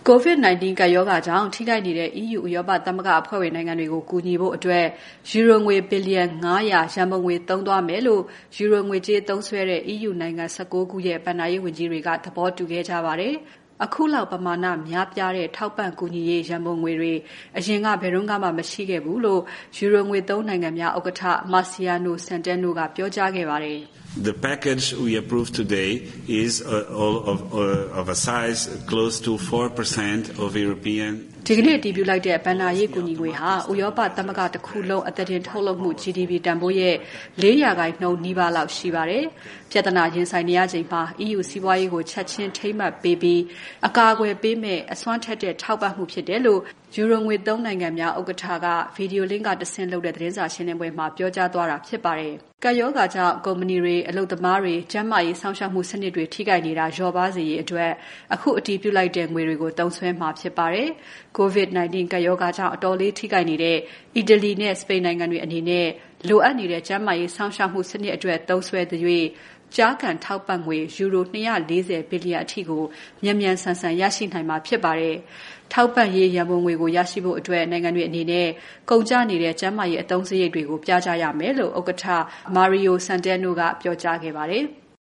COVID-19 ကပ်ရောဂါကြောင့်ထိခိုက်နေတဲ့ EU ဥရောပသမဂ္ဂအဖွဲ့ဝင်နိုင်ငံတွေကိုကူညီဖို့အတွက်ယူရိုငွေဘီလီယံ900ရန်ပုံငွေသုံးသွားမယ်လို့ယူရိုငွေကြေးသုံးစွဲတဲ့ EU နိုင်ငံ19ခုရဲ့ဘဏ္ဍာရေးဝန်ကြီးတွေကသဘောတူခဲ့ကြပါတယ်။ အခုလောက်ပမာဏများပြားတဲ့ထောက်ပံ့ကူညီရေးရန်ပုံငွေတွေအရင်ကဘယ်တော့မှမရှိခဲ့ဘူးလို့ယူရိုငွေ3နိုင်ငံများဥက္ကဋ္ဌ Marciano Centeno ကပြောကြားခဲ့ပါတယ်။ The package we approved today is of a size close to 4% of European ဒီကနေ့အတည်ပြုလိုက်တဲ့ဘဏ္ဍာရေးကူညီငွေဟာဥရောပသမဂ္ဂတစ်ခုလုံးအသက်တင်ထုတ်လုပ်မှု GDP တန်ဖိုးရဲ့4%နီးပါးလောက်ရှိပါတယ်။ပြဿနာရင်ဆိုင်နေရချိန်မှာ EU စီးပွားရေးကိုချက်ချင်းထိမ့်မှတ်ပေးပြီးအကာအကွယ်ပေးမဲ့အစွမ်းထက်တဲ့ထောက်ပံ့မှုဖြစ်တယ်လို့ယူရိုငွေ3နိုင်ငံများဥက္ကဋ္ဌကဗီဒီယိုလင့်ကတဆင့်လုပ်တဲ့သတင်းစာရှင်းလင်းပွဲမှာပြောကြားသွားတာဖြစ်ပါတယ်။ကပ်ရောဂါကြောင့်ကုမ္ပဏီတွေအလုပ်သမားတွေကျန်းမာရေးစောင့်ရှောက်မှုစနစ်တွေထိခိုက်နေတာလျော့ပါးစေရေးအတွက်အခုအတည်ပြုလိုက်တဲ့ငွေတွေကိုသုံးစွဲမှာဖြစ်ပါတယ်။ COVID-19 ကပ်ရောဂါကြောင့်အတော်လေးထိခိုက်နေတဲ့အီတလီနဲ့စပိန်နိုင်ငံတွေအနေနဲ့လိုအပ်နေတဲ့ကျန်းမာရေးစောင့်ရှောက်မှုစနစ်အတွက်သုံးစွဲတဲ့၍ကြားခံထောက်ပံ့ငွေယူရို240ဘီလီယံအထိကိုမြန်မြန်ဆန်ဆန်ရရှိနိုင်မှာဖြစ်ပါတယ်။ထောက်ပံ့ရေးရန်ပုံငွေကိုရရှိဖို့အတွက်နိုင်ငံတွေအနေနဲ့ကုန်ကျနေတဲ့ကျန်းမာရေးအသုံးစရိတ်တွေကိုပြကြရမယ်လို့ဥက္ကဋ္ဌ Mario Centeno ကပြောကြားခဲ့ပါတယ်။